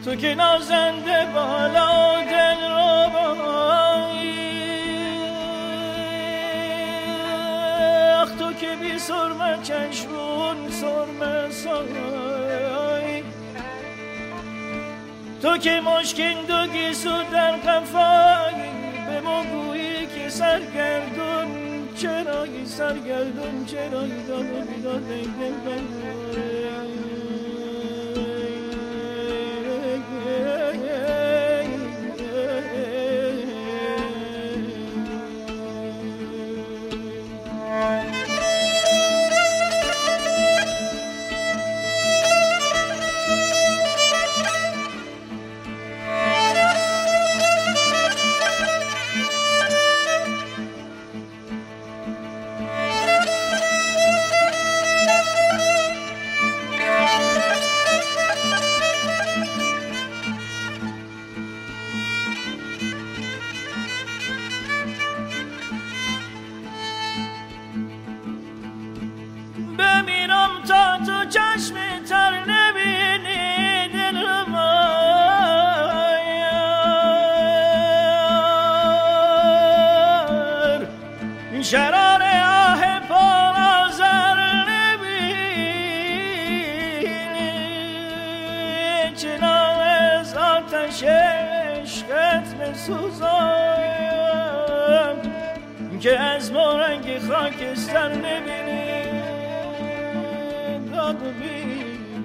تو که نازنده بالا دل رو بایی، آخ تو که بی سرمه چشمون سرمه سایی، تو که مشکین دو گیسو در قفایی، به مگویی که سرگردون چرایی، سرگردون چرایی، دادو بیداد دل شرار آه پرازر نبینی، چنان از آتش عشقت بسوزم که از مورنگ خاکستر نبینی، داد بیدار.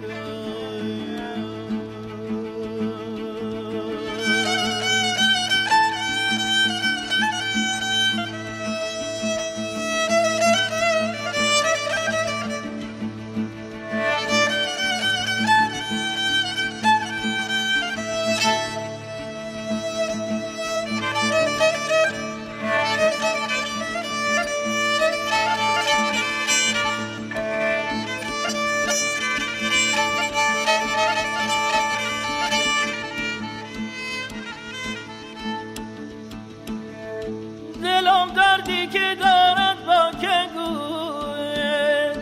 دلم دردی که دارد با که گوید،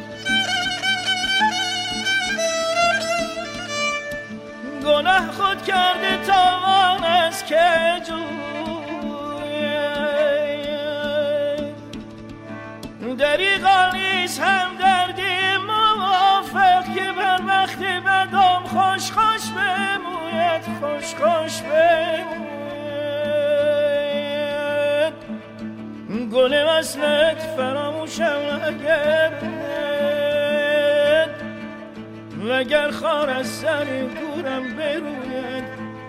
گناه خود کرده تاوان از که جوید، دریغا نیست هم دردی موافق که بر وقت بدم خوش خوش بموید، خوش خوش بموید. گل وصلت فراموشم نگردد، وگر خار از سر گورم بروید.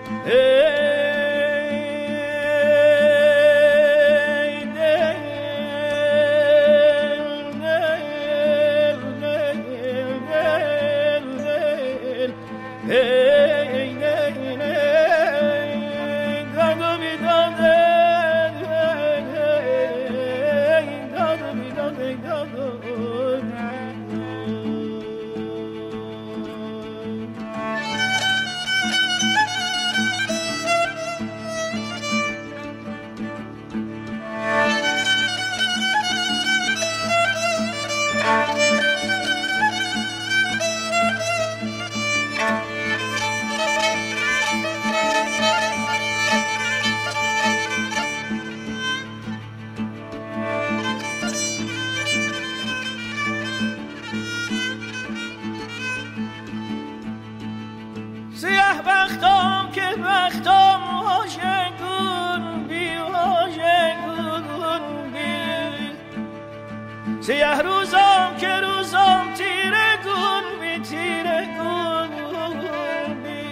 سیاه بختم که بختم واژگون بی واژگون بی، سیاه روزم که روزم تیره گون بی تیره گون بی.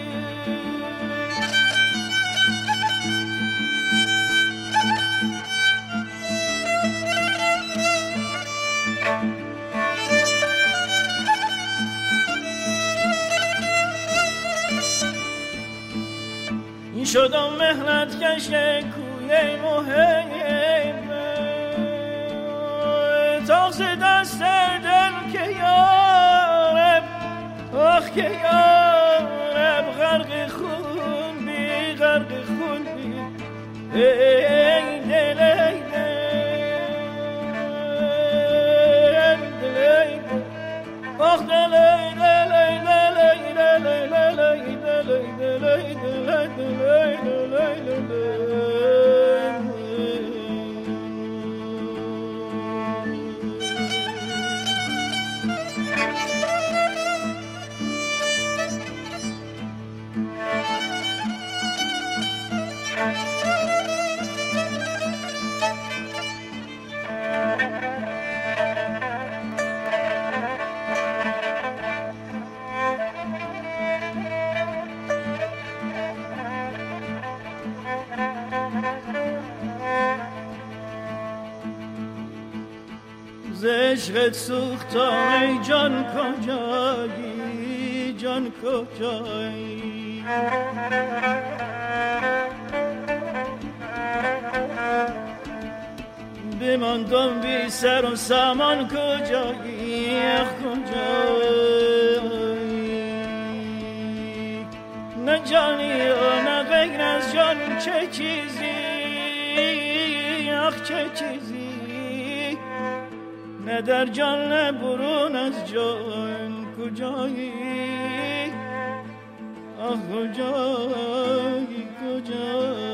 شدم مهنت کش کوی محبه، تاغز دست دل که یارب، آخ که یارب غرق خون بی، غرق خون بی. ای دل ای دل، آخ دل ای دل ای دل ای دل ای دل ای دل ای دل ای عشقت سوختم ای جان کجایی جان کجایی بماندم بی سر و سامان کجایی کجایی نه جانی و نه غیر از جان چه چیزی چه چیزی نه در جان نه برون از جان کجایی کجایی کجایی